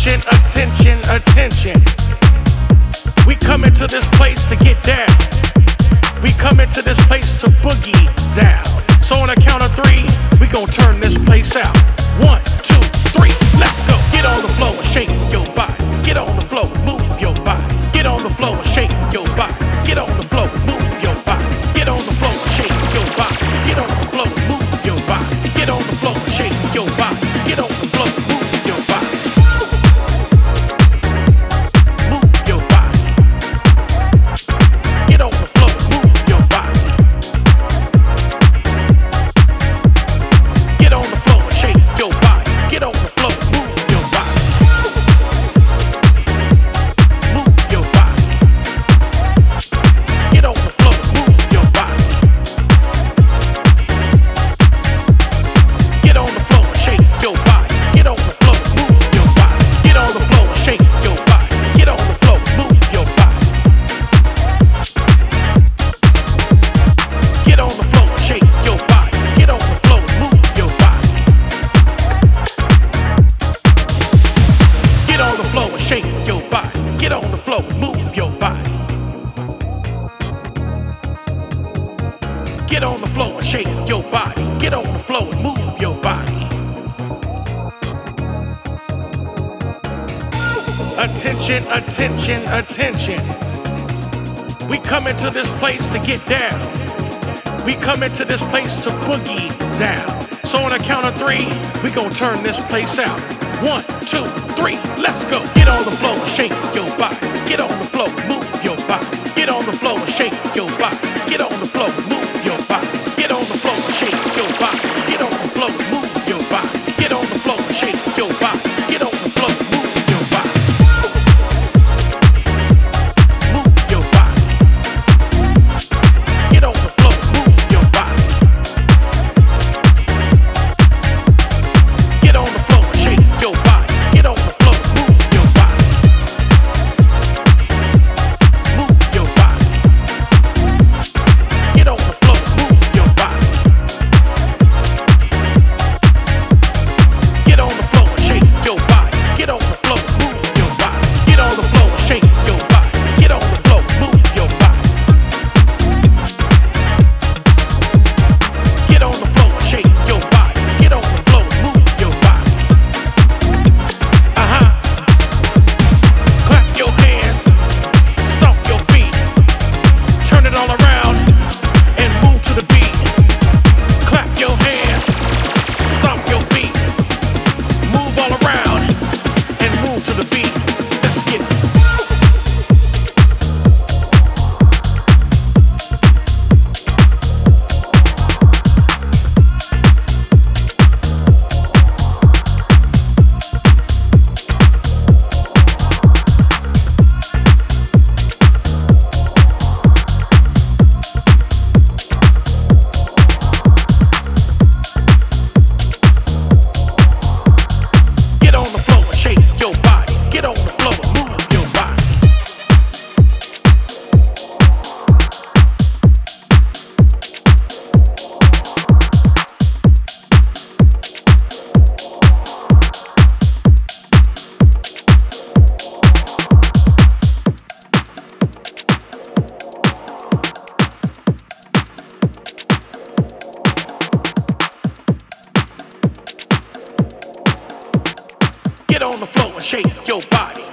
Attention, attention, attention. We come into this place to get down. We come into this place to boogie down. So on a count of three, we gon' turn this place out. 1, 2, 3, let's go. Get on the floor and shake your body. Get on the floor and move your body. Get on the floor and shake your body. Get on the floor and move your body. Get on the floor and shake your body. Get on the floor and move your body. Get on the floor and shake your body. Get on the floor and move your body. Move your body. Get on the floor and move your body. Get on the floor and shake your body. Get on the floor and move your body. Move your body. Get on the floor and move your body. Get on the floor and shake your body. Get on the floor and move your body. Get on the floor and shake your body. Get on the floor and move your body. Get on the floor and shake your body. Get on the floor and move your body. Get on the floor and shake your body. Get on the floor and move your body. Get on the floor and shake your body. Get on the floor and move your body. Attention, attention, attention. We come into this place to get down. We come into this place to boogie down. So on a count of three, we gon' turn this place out. 1, 2, 3, let's go. Get on the floor and shake your body. Get on the floor and move your body. Get on the floor and shake your body. Get on the floor and move your body. Get on the floor and shake your body. Get on the floor and move your body. Get on the floor and shake your body. Get on the floor and move your body. Move your body. Get on the floor and move your body. Get on the floor and shake your body. Get on the floor and move your body. Move your body. Get on the floor and move your body. Get on the floor and shake your body. Get on the floor and move your body. Get on the floor and shake your body. Get on the floor and move your body. Get on the floor and shake your body. Get on the floor and move your body. Clap your hands, stomp your feet, turn it all around and move to the beat. Clap your hands, stomp your feet, move all around and move to the beat. Let's get it. Get on the floor and shake your body. Get on the floor and move your body. Get on the floor and shake your body.